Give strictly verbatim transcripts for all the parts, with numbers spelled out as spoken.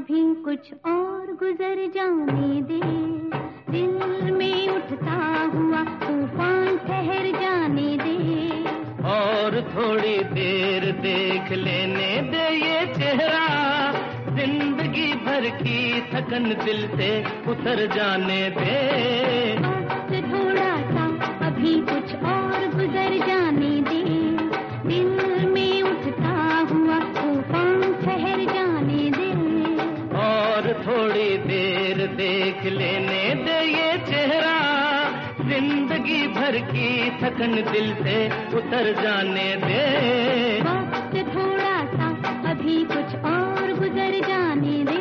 अभी कुछ और गुजर जाने दे, दिल में उठता हुआ तूफान ठहर जाने दे। और थोड़ी देर देख लेने दे ये चेहरा, जिंदगी भर की थकन दिल से उतर जाने दे। वक्त थोड़ा सा अभी कुछ और गुजर जाने दे, दिल में उठता हुआ तूफान ठहर जाने दे। और थोड़ी देर देख लेने दे ये चेहरा, जिंदगी भर की थकन दिल से उतर जाने दे। वक्त थोड़ा सा अभी कुछ और गुजर जाने दे।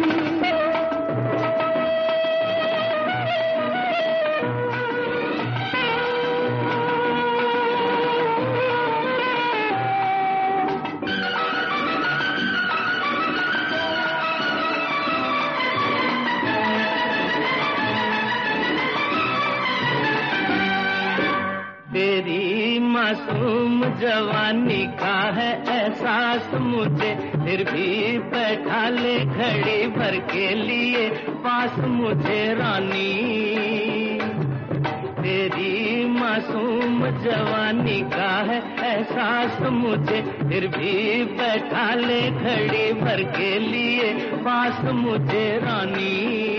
तेरी मासूम जवानी का है एहसास मुझे, फिर भी बैठा ले घड़ी भर के लिए पास मुझे रानी। तेरी मासूम जवानी का है एहसास मुझे, फिर भी बैठा ले घड़ी भर के लिए पास मुझे रानी।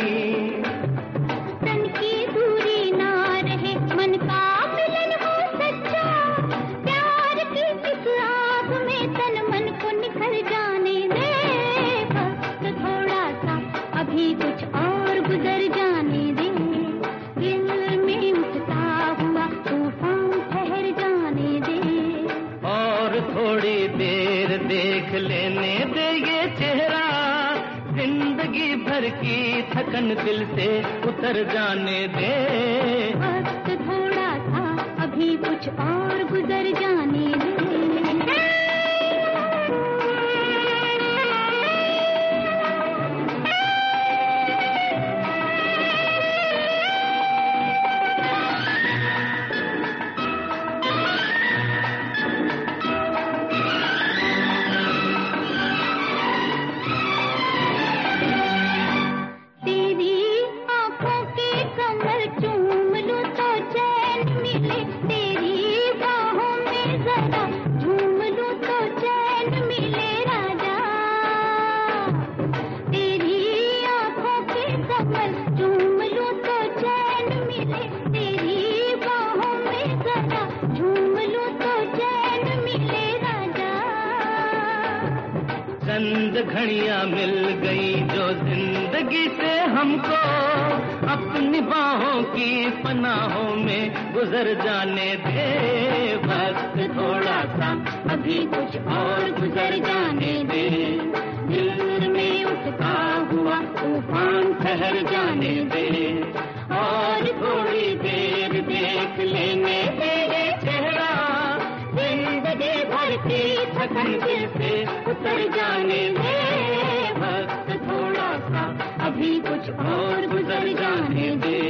तन की दूरी ना रहे, मन का मिलन हो सच्चा, प्यार की इस आग में तन मन को निखर जाने दे। वक्त थोड़ा सा अभी कुछ और गुजर जाने दे, दिल में उठता हुआ तूफान ठहर जाने दे। और थोड़ी देर देख लेने दे ये चेहरा, जिंदगी भर की थकन दिल से उतर जाने दे। वक्त थोड़ा सा अभी कुछ और गुजर जाने दे। चंद घड़ियां मिल गई जो जिंदगी से हमको, अपनी बाहों की पनाहों में गुजर जाने दे। वक्त थोड़ा सा अभी कुछ और गुजर जाने दे, दिल में उठता हुआ तूफान ठहर जाने दे। और थोड़ी देर देख लेने दे चेहरा, जिंदगी भर की थकन दिल से उतर जाने दे। वक्त थोड़ा सा अभी कुछ और गुजर जाने दे।